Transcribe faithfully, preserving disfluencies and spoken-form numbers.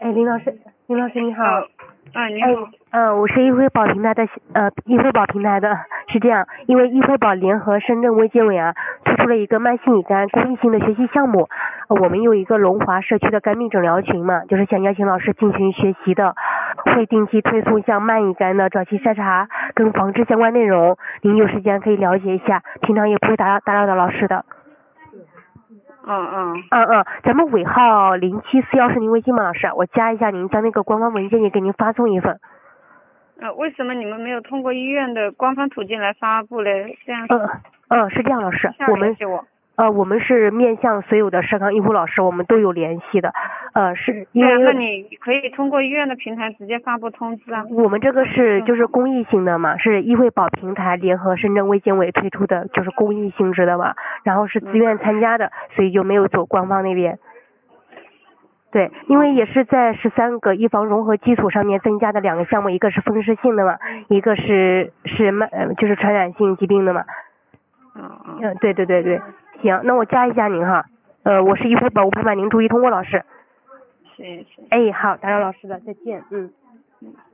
哎，林老师，林老师你好。 啊，你好。 嗯、呃，我是易惠宝平台的，呃，易惠宝平台的，是这样，因为易惠宝联合深圳卫健委啊，推出了一个慢性乙肝公益性的学习项目，呃、我们有一个龙华社区的肝病诊疗群嘛，就是想邀请老师进群学习的，会定期推送像慢乙肝的早期筛查跟防治相关内容，您有时间可以了解一下，平常也不会打扰打扰到老师的。 嗯嗯。 嗯嗯，咱们尾号零七四幺是您微信吗，老师？我加一下您，将那个官方文件也给您发送一份。 呃，为什么你们没有通过医院的官方途径来发布嘞？这样。 嗯嗯，是这样，老师，我们我呃我们是面向所有的社康医护老师，我们都有联系的，呃是因为、 啊、那你可以通过医院的平台直接发布通知啊。 我们这个是就是公益性的嘛，是易惠宝平台联合深圳卫健委推出的，就是公益性质的嘛，然后是自愿参加的，所以就没有走官方那边。对，因为也是在十三个预防融合基础上面增加的两个项目，一个是风湿性的嘛，一个是是慢呃就是传染性疾病的嘛。 嗯嗯，对对对对，行，那我加一下您哈，呃，我是易惠宝，我盼盼您注意通过老师。 谢谢。 哎，好，打扰老师了，再见，嗯。 嗯。